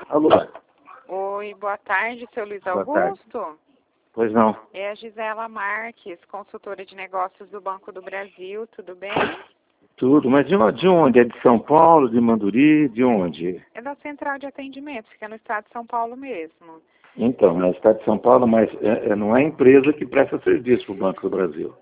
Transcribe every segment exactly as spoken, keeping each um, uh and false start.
Alô? Oi, boa tarde, seu Luiz Boa Augusto. tarde. Pois não. É a Gisela Marques, consultora de negócios do Banco do Brasil, tudo bem? Tudo, mas de onde? De onde? É de São Paulo, de Manduri, de onde? É da Central de Atendimento, fica no estado de São Paulo mesmo. Então, é o estado de São Paulo, mas é, é, não é empresa que presta serviço para o Banco do Brasil.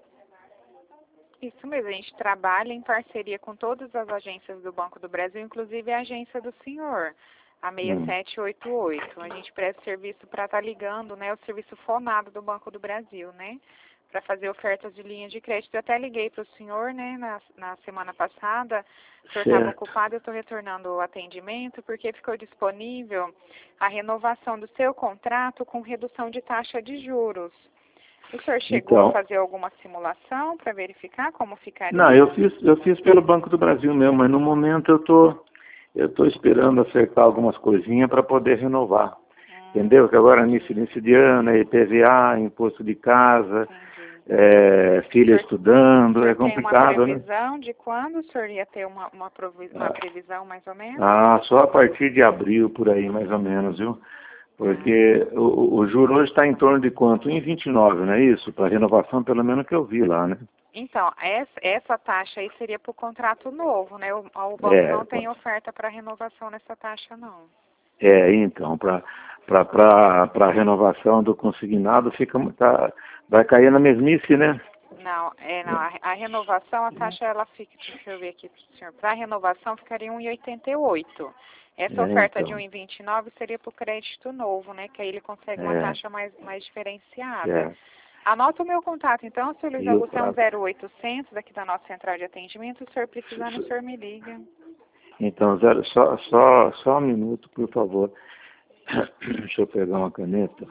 Isso mesmo, a gente trabalha em parceria com todas as agências do Banco do Brasil, inclusive a agência do senhor, a seis sete oito oito. A gente presta serviço para estar ligando, né, o serviço fonado do Banco do Brasil, né, para fazer ofertas de linha de crédito. Eu até liguei para o senhor, né, na, na semana passada, o senhor estava ocupado, eu estou retornando o atendimento, porque ficou disponível a renovação do seu contrato com redução de taxa de juros. O senhor chegou Então, a fazer alguma simulação para verificar como ficaria? não, eu fiz, eu fiz pelo Banco do Brasil mesmo, mas no momento eu tô, eu tô esperando acertar algumas coisinhas para poder renovar. Hum, Entendeu? Que agora início, início de ano, é I P V A, imposto de casa, é, filha estudando, é complicado, tem uma né? previsão de quando o senhor ia ter uma, uma, provi uma previsão mais ou menos? Ah, só a partir de abril, por aí, mais ou menos, viu? Porque Ah. o, o juro hoje está em torno de quanto? um vírgula vinte e nove, não é isso? Para renovação, pelo menos que eu vi lá, né? Então, essa, essa taxa aí seria para o contrato novo, né? O, o banco É, não tem oferta para renovação nessa taxa, não. é então, para para renovação do consignado, fica, tá, vai cair na mesmice, né? Não, é, não a, a renovação, a taxa, ela fica, deixa eu ver aqui para o senhor, para a renovação ficaria um vírgula oitenta e oito. Essa É, oferta de então, um vírgula vinte e nove seria para o crédito novo, né? Que aí ele consegue uma é, taxa mais, mais diferenciada. é. Anota o meu contato, então, seu Luiz E o Augusto, é um prazo? zero oitocentos daqui da nossa central de atendimento. Se o senhor precisar, o senhor me liga. Então, zero, só, só, só um minuto, por favor. Deixa eu pegar uma caneta.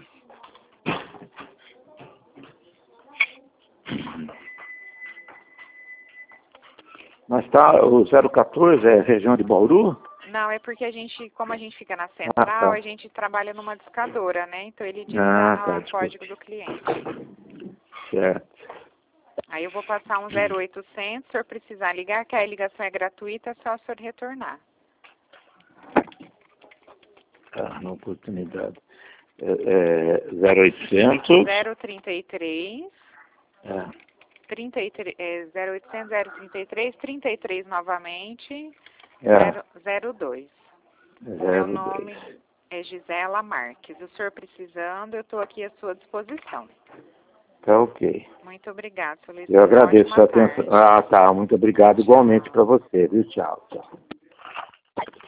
Mas tá, o zero quatorze é região de Bauru? Não, é porque a gente, como a gente fica na Ah, central, tá. a gente trabalha numa discadora, né? Então ele Ah, digita tá, o desculpe. código do cliente. Certo. Aí eu vou passar um zero oitocentos, se o senhor precisar ligar, que a ligação é gratuita, é só o senhor retornar. Tá, na oportunidade. É, é, zero oitocentos. zero trinta e três, É, trinta e três, é, zero oitocentos, zero trinta e três, trinta e três novamente, é, zero dois. O meu zero nome dois. é Gisela Marques. O senhor precisando, eu estou aqui à sua disposição. Tá ok. Muito obrigada, seu Luiz. Eu agradeço a sua Ótima atenção. tarde. Ah, tá. Muito obrigado igualmente Tchau. para você, viu? Tchau, tchau.